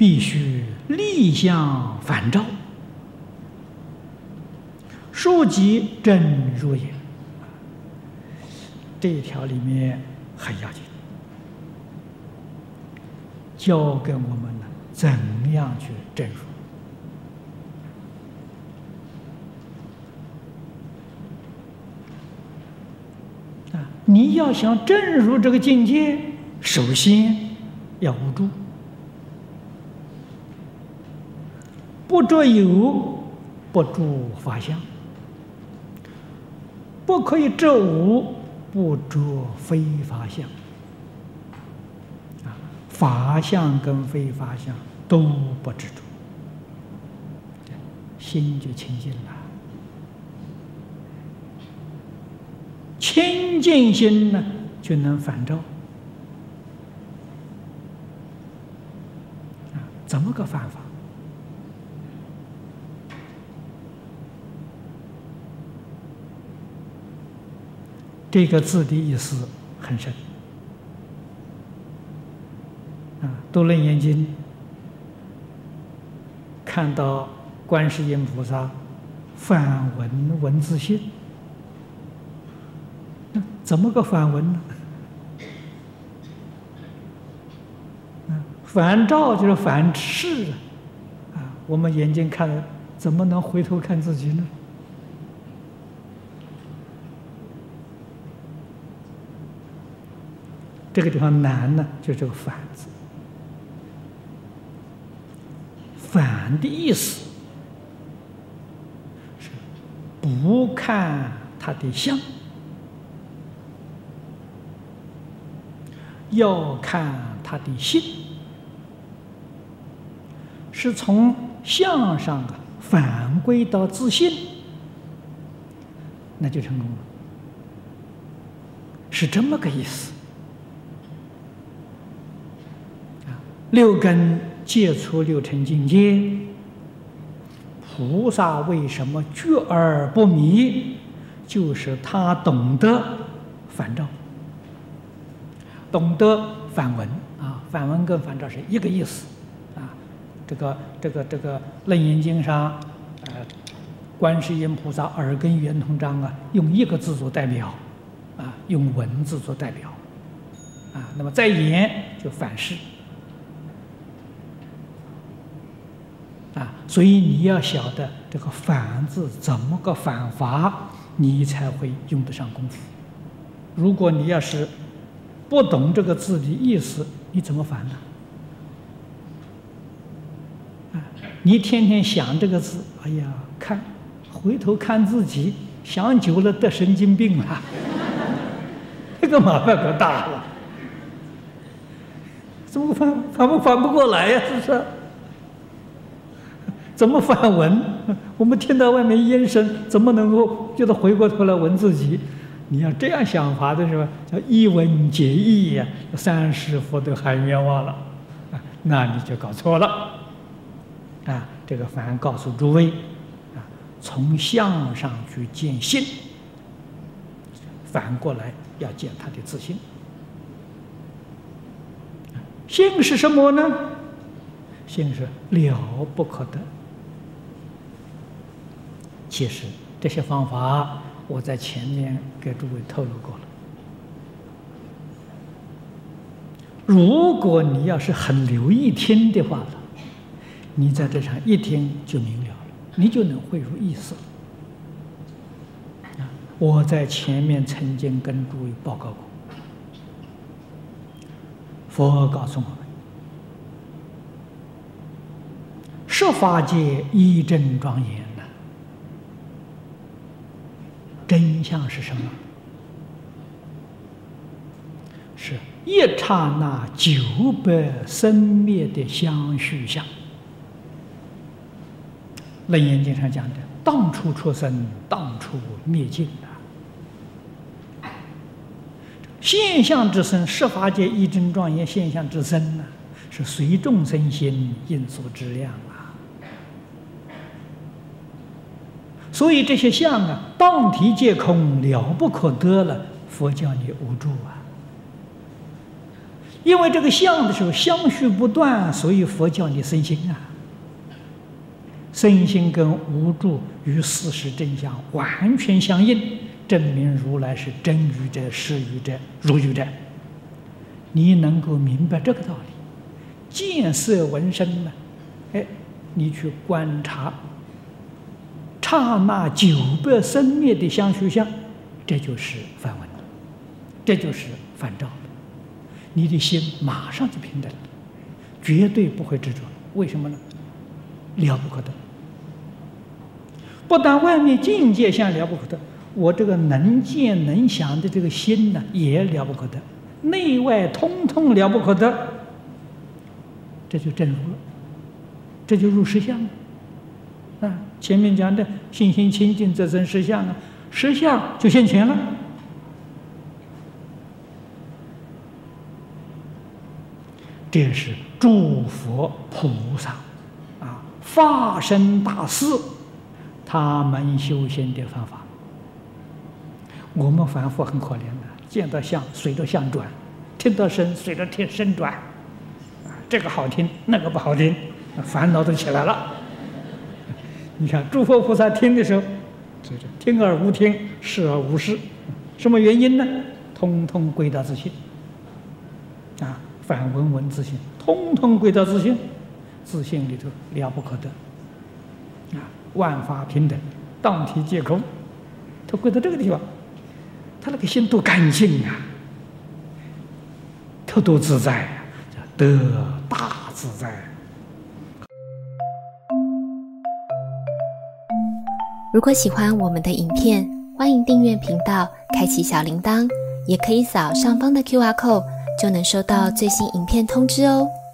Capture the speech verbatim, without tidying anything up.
必须立相反照，书籍真如也。这一条里面很要紧，教给我们呢怎样去证书。啊，你要想证入这个境界，首先要无住，不着有，不住法相，不可以着无，不着非法相。啊，法相跟非法相都不执着，心就清净了。清净心呢，就能反照。啊，怎么个反法？这个字的意思很深。啊，读《楞严经》，看到观世音菩萨梵文文字性，怎么个梵文呢？反照就是反视啊！我们眼睛看了，怎么能回头看自己呢？这个地方难呢，就这个反字。反的意思是不看它的相，要看它的性，是从相上啊反归到自性，那就成功了，是这么个意思。啊，六根接触六尘境界，菩萨为什么觉而不迷？就是他懂得反照。懂得反文啊，反文跟反照是一个意思啊。这个这个这个《楞严经》上，呃，观世音菩萨耳根圆通章啊，用一个字做代表，啊，用文字做代表，啊，那么在言就反视，啊，所以你要晓得这个反字怎么个反法，你才会用得上功夫。如果你要是不懂这个字的意思，你怎么反呢？啊，你天天想这个字，哎呀，看，回头看自己，想久了得神经病了，这个麻烦可大了，怎么反反不反不过来呀？是不是？怎么反文？我们听到外面烟声，怎么能够觉得回过头来闻自己？你要这样想法的时候，叫一文解义呀，三世佛都喊冤枉了，啊，那你就搞错了，啊，这个反告诉诸位，啊，从相上去见性，反过来要见他的自性。性是什么呢？性是了不可得。其实这些方法，我在前面给诸位透露过了。如果你要是很留意听的话，你在这上一听就明了了，你就能会入意识了。我在前面曾经跟诸位报告过，佛告诉我们，十法界一真庄严。真相是什么？是一刹那九百生灭的相续相。楞严经上讲的，当处出生，当处灭尽啊。现象之身，十法界一真庄严现象之身呢，是随众生心应所知量啊。所以这些相啊，当体皆空，了不可得了。佛教你无住啊， 因为这个相的时候相续不断，所以佛教你生心啊。身心跟无助与事实真相完全相应，证明如来是真语者、实语者、如语者。你能够明白这个道理，见色闻声呢？哎，你去观察刹那久不生灭的相续相，这就是梵文，这就是梵照了。你的心马上就平等了，绝对不会执着。为什么呢？了不可得。不但外面境界相了不可得，我这个能见能想的这个心呢，也了不可得，内外通通了不可得，这就真如了，这就入实相了。啊，前面讲的信心清净则生实相啊，实相就现前了。这是诸佛菩萨啊，法身大士他们修行的方法。我们凡夫很可怜的，见到相随着相转，听到声随着听声转，啊，这个好听，那个不好听，烦恼都起来了。你看诸佛菩萨听的时候，听而无听，视而无视，什么原因呢？通通归到自性，啊，反闻闻自性，通通归到自性，自性里头了不可得，啊，万法平等，当体皆空，他归到这个地方，他那个心多干净啊，他多自在啊，得大自在。 如果喜欢我们的影片，欢迎订阅频道，开启小铃铛，也可以扫上方的 Q R code， 就能收到最新影片通知哦。